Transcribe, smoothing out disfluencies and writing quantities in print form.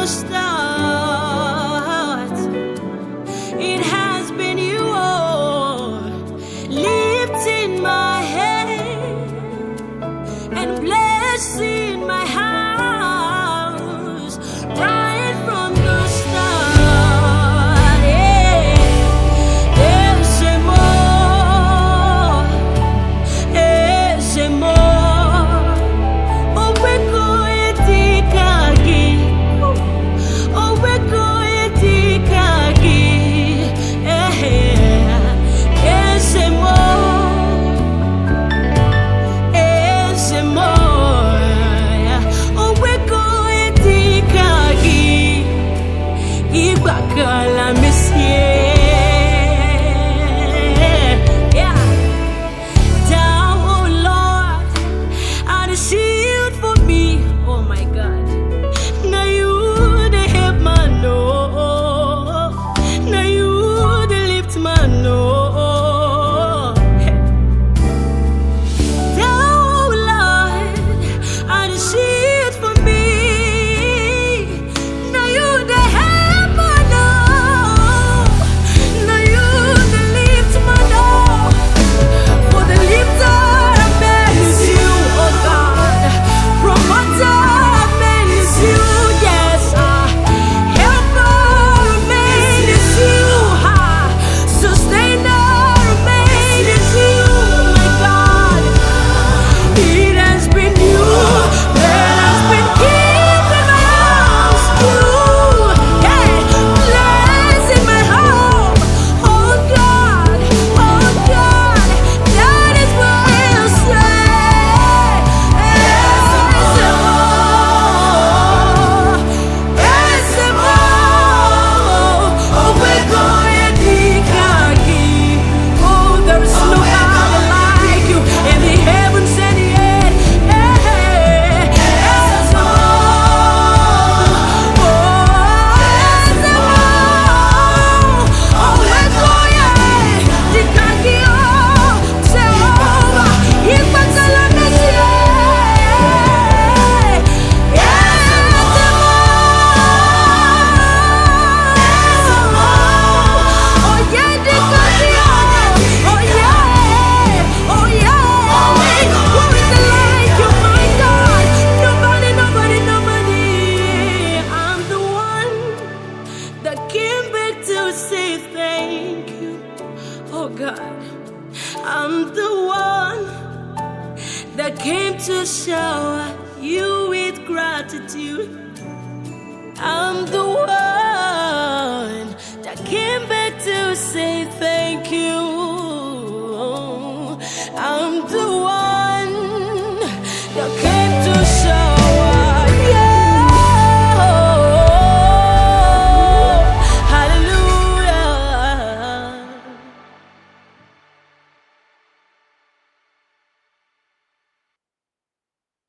the start. It has been you, oh, lifting my head and blessing my house right from the start. Yeah. There's a more, there's a more. Oh, we're going to Kagi. Oh, we're going to Kagi. There's a more, there's a more. Oh, we're going to Kagi. Ibakala Monsieur. Yeah. Down, oh Lord, and a shield for me. Oh my God. Now you the help man, no. Now you the lift man, no. Down, oh Lord, and a shield for me. Now you the help man, no. Now you the lift man, no. For the lifter of men is you, oh God. Promoter of men is you, yes. Helper of men is you. Sustainer of men is you, my God. It has been you that has been keeping my house true. Hey, blessing my home. Oh God, that is what we'll say. Oh, we're going to Kagi. Oh, there is no other like you in the heavens and the earth. Oh, we're going to Kagi. Oh, Jehovah, Ibakala Messiah. Oh yeah, the Kagi. Oh yeah, oh yeah. Who is like you, my God? Nobody. I'm the one that came back to say thank you. Oh God, I'm the one that came to shower you with gratitude. I'm the one that came back to say thank you.